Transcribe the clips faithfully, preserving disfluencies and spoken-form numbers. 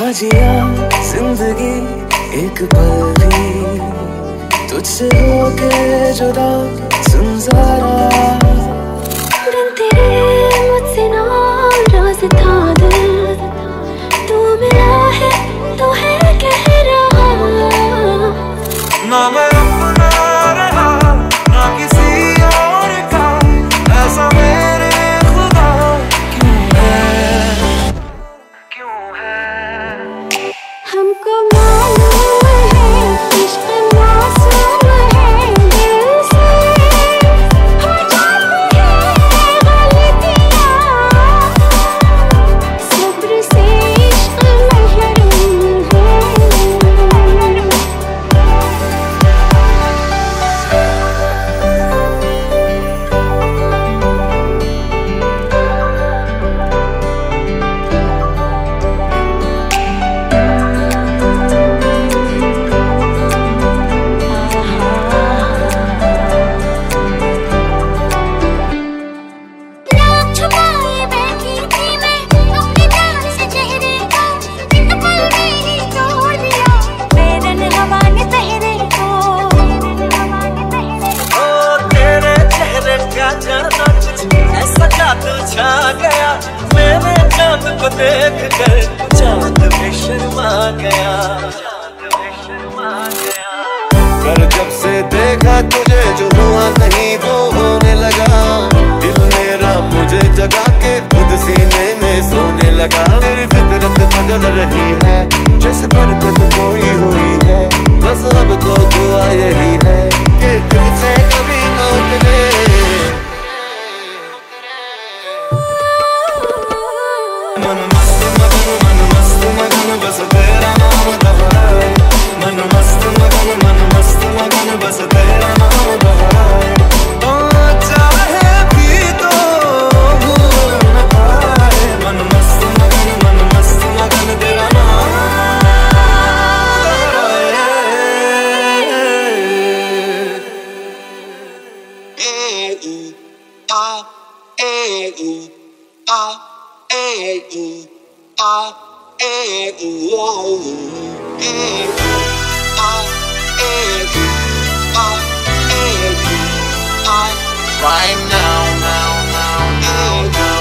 जिया जिंदगी एक पल भी तुझसे होके जुदा, सुन जरा बिन तेरे मुझसे नाराज था दिल, तू मिला है तो है कह रहा ना मैं अपना रहा ना किसी और का, ऐसा मेरे खुदा क्यों है, क्यों है। हमको मालूम है इश्क मासूम है, दिल से हो जाती है गलतियाँ, सब्र से इश्क महरूम है। ऐसा जादू छा गया, मैंने चांद को देख कर चांद में शर्मा गया, पर जब से देखा तुझे जो हुआ नहीं वो होने लगा, दिल मेरा मुझे जगा के खुद सीने में सोने लगा। मेरी फितरत बदल रही है जैसे बरकत कोई हुई है, बस अब तो दुआ यही है कि दिल से कभी न उतरे। मन मस्त मगन मन मस्त मगन बस तेरा नाम दोहराए, मन मस्त मगन मन मस्त मगन बस तेरा नाम दोहराए, ओ चाहे भी तो भूल न पाए, मन मस्त मगन मन मस्त मगन तेरा नाम right now, now, now, now, now.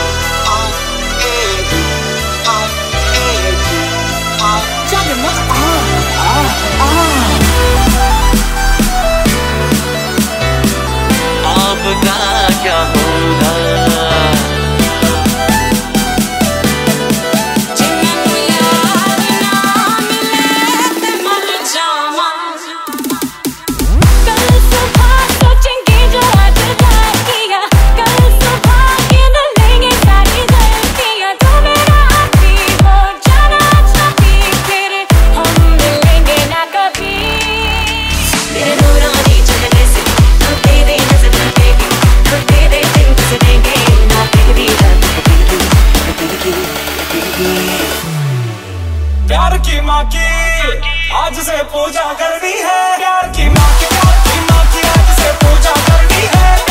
आपका क्या होगा? प्यार की माँ की आज से पूजा करनी है, प्यार की माँ की प्यार की माँ की आज से पूजा करनी है।